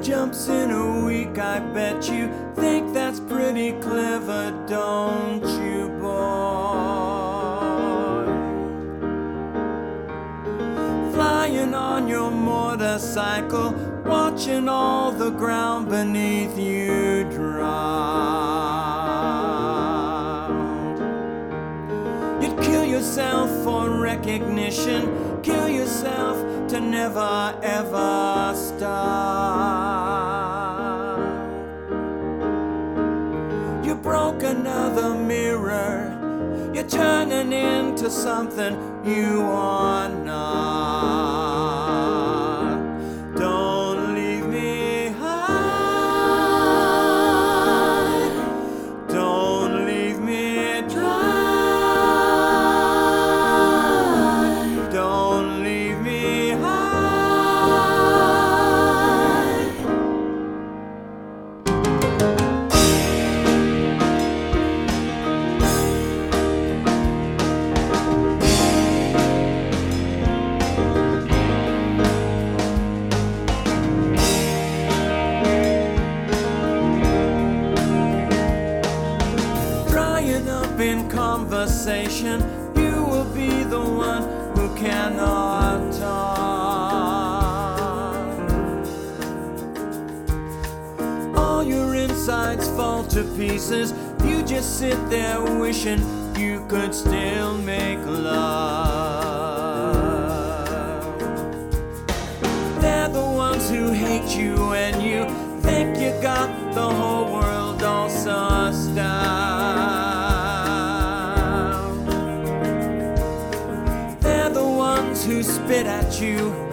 jumps in a week. I bet you think that's pretty clever, don't you, boy? Flying on your motorcycle, watching all the ground beneath you drown. You'd kill yourself for recognition, kill yourself to never ever stop. You broke another mirror, you're turning into something you are not. Don't leave me high, don't leave me dry, don't leave me high. Drying up in conversation, you will be the one who cannot talk. All your insides fall to pieces, you just sit there wishing you could still make love. They're the ones who hate you and you think you got the whole world all sussed out. They're the ones who spit at you